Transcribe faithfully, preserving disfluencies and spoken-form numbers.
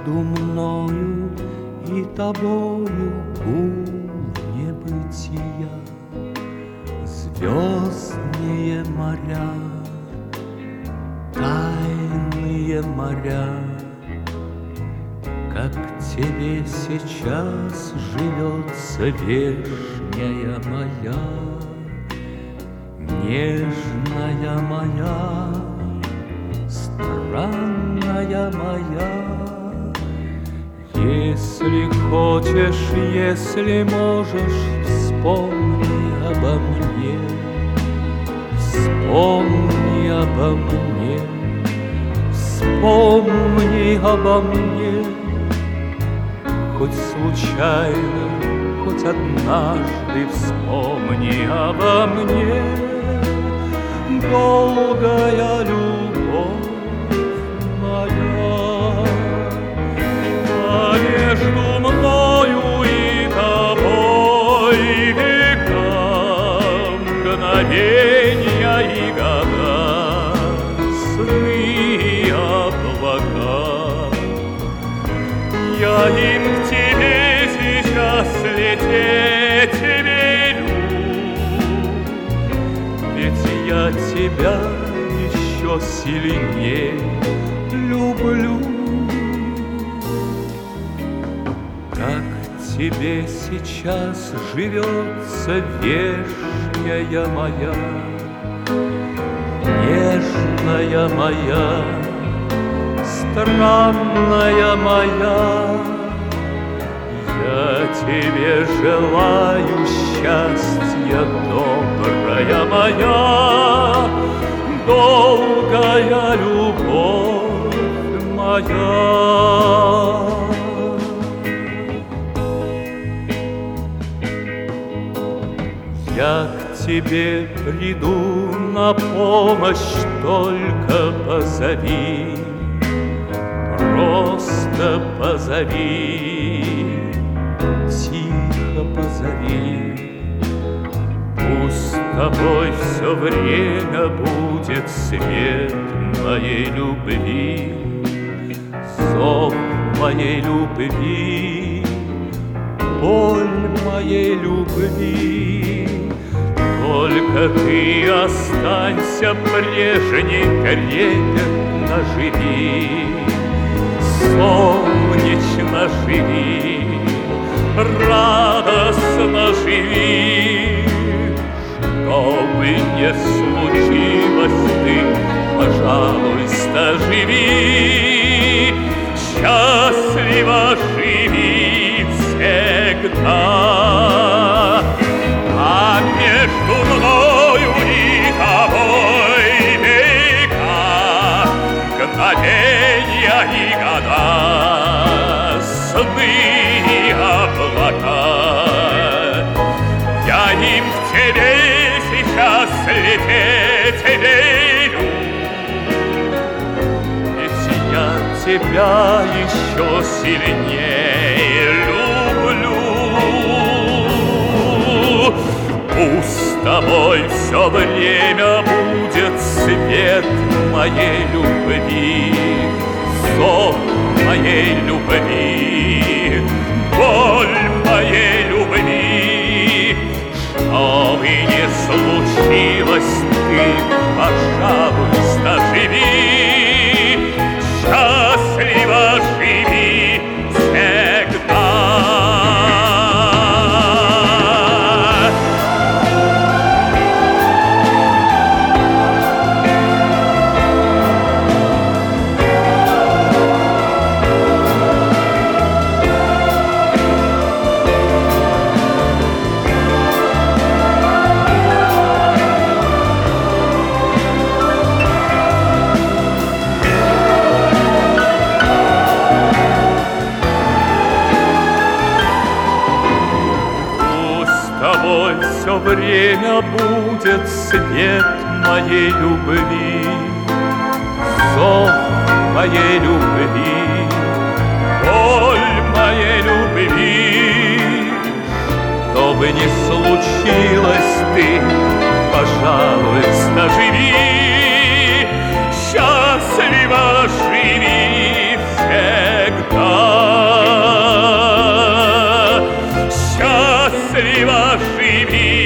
Между мною и тобою гул небытия, звездные моря, тайные моря. Как тебе сейчас живется, вешняя моя, нежная моя, странная моя. Если хочешь, если можешь, вспомни обо мне, вспомни обо мне, вспомни обо мне. Хоть случайно, хоть однажды вспомни обо мне. Долгая любовь моя, а между мною и тобой века, мгновенья и года, сны и облака. Я им к тебе сейчас лететь велю, ведь я тебя еще сильнее люблю. Как тебе сейчас живется, вешняя моя, нежная моя, странная моя. Я тебе желаю счастья, добрая моя, долгая любовь моя. Я к тебе приду на помощь, только позови, просто позови, тихо позови. Пусть с тобой все время будет свет моей любви, зов моей любви, боль моей любви. Только ты останься прежней, крепко живи, солнечно живи, радостно живи. Что бы ни случилось, ты, пожалуйста, живи, счастливо живи всегда. А между мною и тобой века, мгновенья и года, сны и облака. Я им к тебе сейчас лететь велю, ведь я тебя еще сильнее люблю. Пусть с тобой все время будет свет моей любви, зов моей любви, боль моей любви. Что бы ни случилось, ты, пожалуйста, живи, счастливо живи всегда. Все время будет свет моей любви, зов моей любви, боль моей любви. Что бы ни случилось, ты, пожалуйста, живи, счастливо живи всегда. счастливо живи.